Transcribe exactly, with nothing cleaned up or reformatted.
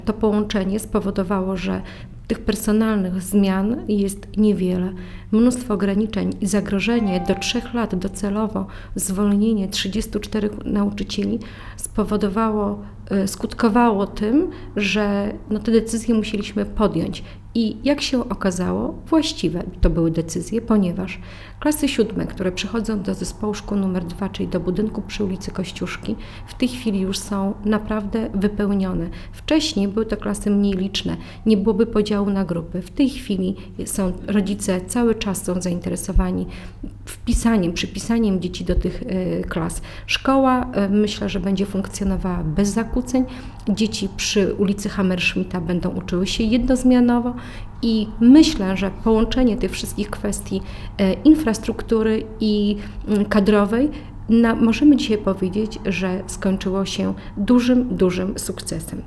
To połączenie spowodowało, że tych personalnych zmian jest niewiele. Mnóstwo ograniczeń i zagrożenie do trzech lat docelowo zwolnienie trzydziestu czterech nauczycieli spowodowało, skutkowało tym, że no, te decyzje musieliśmy podjąć. I jak się okazało, właściwe to były decyzje, ponieważ klasy siódme, które przychodzą do zespołu szkół numer dwa, czyli do budynku przy ulicy Kościuszki, w tej chwili już są naprawdę wypełnione. Wcześniej były to klasy mniej liczne, nie byłoby podziału na grupy. W tej chwili są rodzice cały czas są zainteresowani wpisaniem, przypisaniem dzieci do tych y, klas. Szkoła y, myślę, że będzie funkcjonowała bez zakłóceń. Dzieci przy ulicy Hammerschmidta będą uczyły się jednozmianowo i myślę, że połączenie tych wszystkich kwestii y, infrastruktury i y, kadrowej na, możemy dzisiaj powiedzieć, że skończyło się dużym, dużym sukcesem.